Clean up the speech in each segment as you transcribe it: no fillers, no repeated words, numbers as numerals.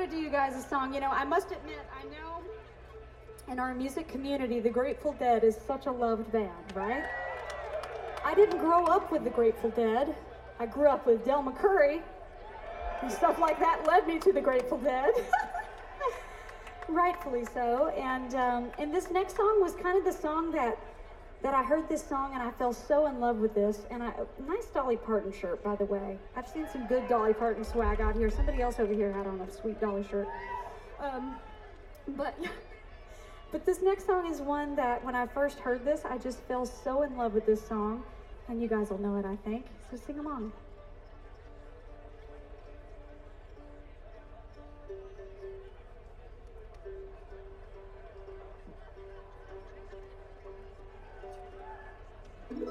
to do you guys a song. You know, I must admit, I know in our music community, the Grateful Dead is such a loved band, right? I didn't grow up with the Grateful Dead. I grew up with Del McCoury, and stuff like that led me to the Grateful Dead. Rightfully so. And this next song was kind of the song that I heard this song and I fell so in love with this. And nice Dolly Parton shirt, by the way. I've seen some good Dolly Parton swag out here. Somebody else over here had on a sweet Dolly shirt. But this next song is one that when I first heard this, I just fell so in love with this song. And you guys will know it, I think. So sing along. This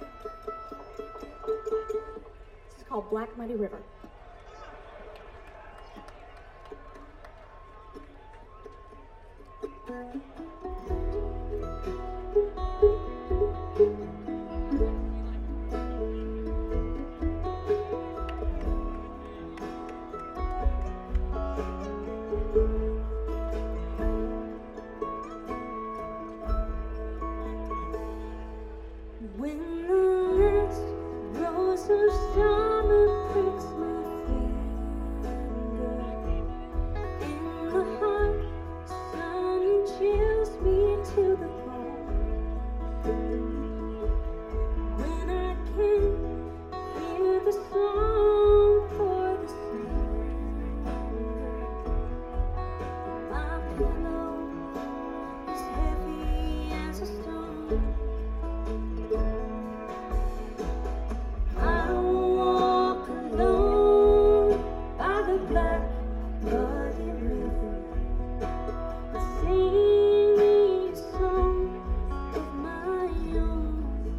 is called Black Muddy River. When the last rose of summer pricks my finger, in the hot sun chills me to the bone. When I can't hear the song for the singer, my pillow is heavy as a stone. I walk alone by the black muddy river, sing me a song of my own.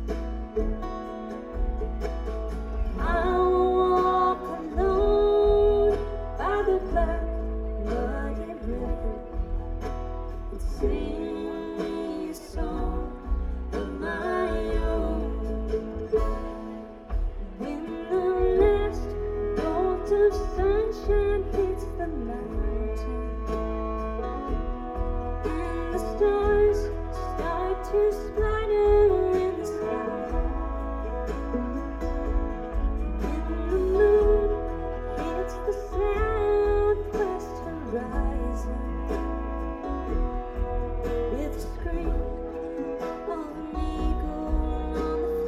I walk alone by the black muddy river, sing me a song of my own. When the last bolt of sunshine hits the mountain and the stars start to splatter in the sky, when the moon hits the southwest horizon with a scream of an eagle on the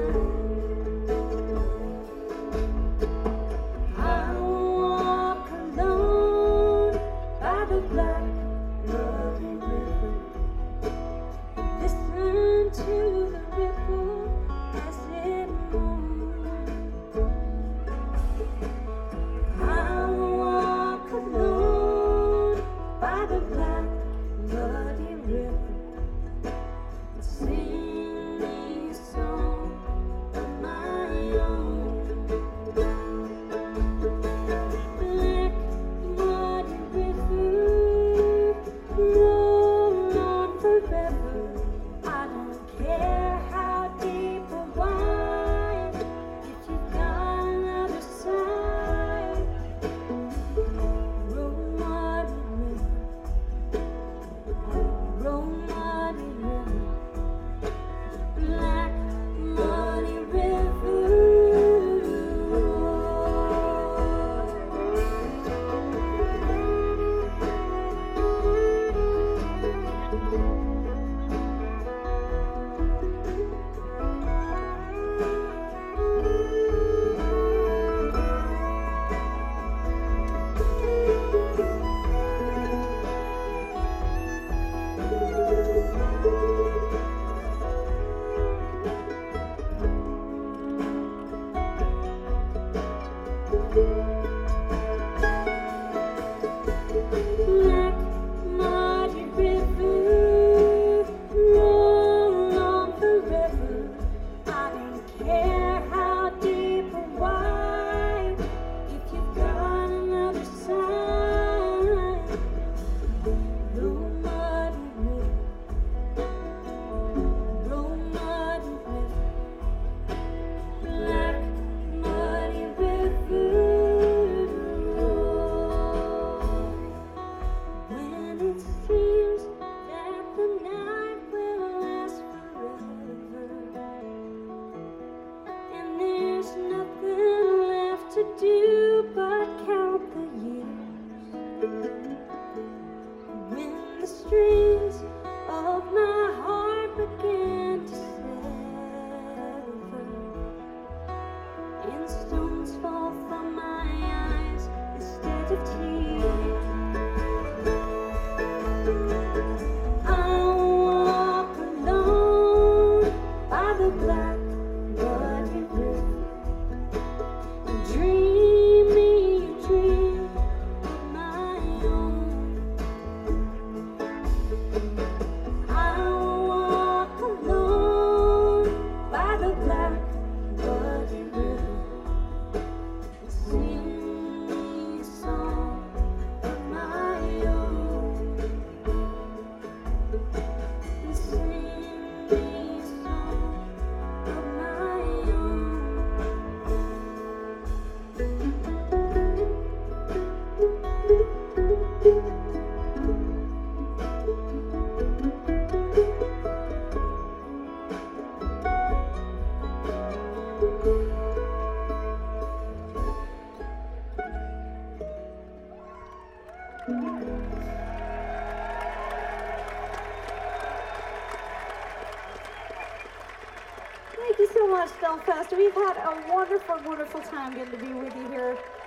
fly, I walk alone by the black muddy river, listen to the ripple as it moans. I walk alone by the black muddy river, sing me a song of my own. Black muddy river, roll on forever. I don't care how deep or wide, if you've got another side. Roll muddy river, roll muddy river, black muddy river. Black muddy river, roll on forever. I don't care how deep or wide, if you've got another side. Roll muddy river, roll muddy river, black muddy river. do but count the years when the strings of my heart began to sever and stones fall from my eyes instead of tears. I walk alone by the black muddy river, dreaming a dream of my own. I walk alone by the black muddy river, sing me a song of my own. Sing me a song of my own. Thank you so much, Belfast. We've had a wonderful, wonderful time getting to be with you here